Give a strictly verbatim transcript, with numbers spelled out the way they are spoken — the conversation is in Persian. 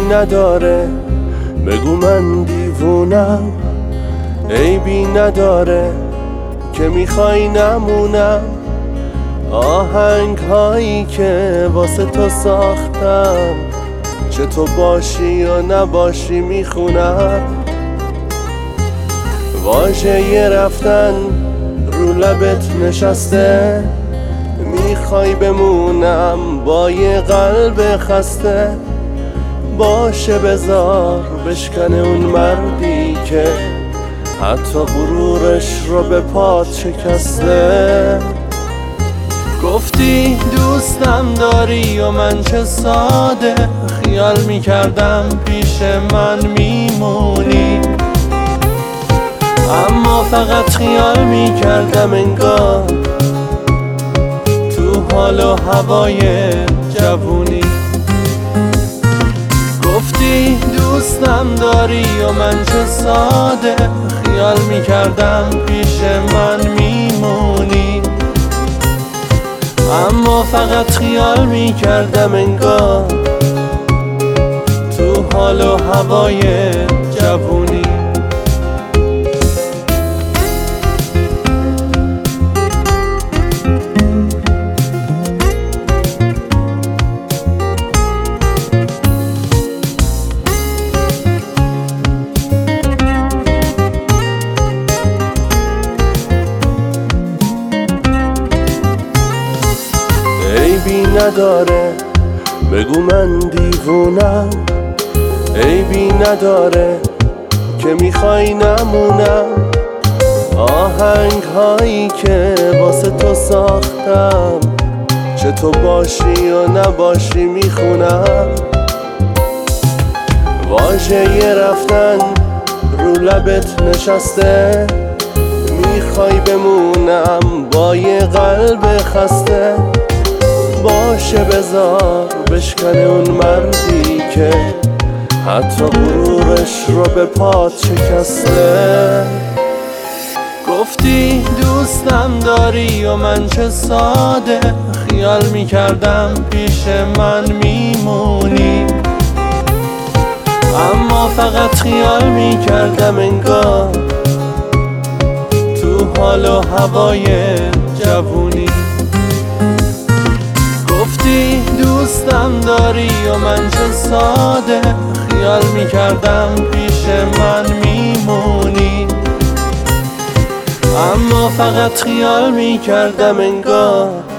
نداره، بگو من دیوونم. عیبی نداره که میخوای نمونم. آهنگ هایی که واسه تو ساختم، چه تو باشی یا نباشی میخونم. واژه یه رفتن رو لبت نشسته، میخوای بمونم با یه قلب خسته. باشه بذار بشکنه اون مردی که حتی غرورش رو به پات شکسته. گفتی دوستم داری و من چه ساده، خیال میکردم پیش من میمونی. اما فقط خیال میکردم انگار تو حال و هوای جوونی. گفتی دوستم داری و من چه ساده، خیال میکردم پیش من میمونی. اما فقط خیال میکردم انگار تو حال و هوای جوونی. عیبی نداره، بگو من دیوونم. عیبی نداره که میخوای نمونم. آهنگ هایی که واسه تو ساختم، چه تو باشی یا نباشی میخونم. واژه یه رفتن رو لبت نشسته، میخوای بمونم با یه قلب خسته. باشه بذار بشکنه اون مردی که حتی غرورش رو به پات شکسته. گفتی دوستم داری و من چه ساده، خیال میکردم پیش من میمونی. اما فقط خیال میکردم انگار تو حال و هوای جوونی. گفتی دوستم داری و من چه ساده، خیال میکردم پیش من میمونی. اما فقط خیال میکردم انگار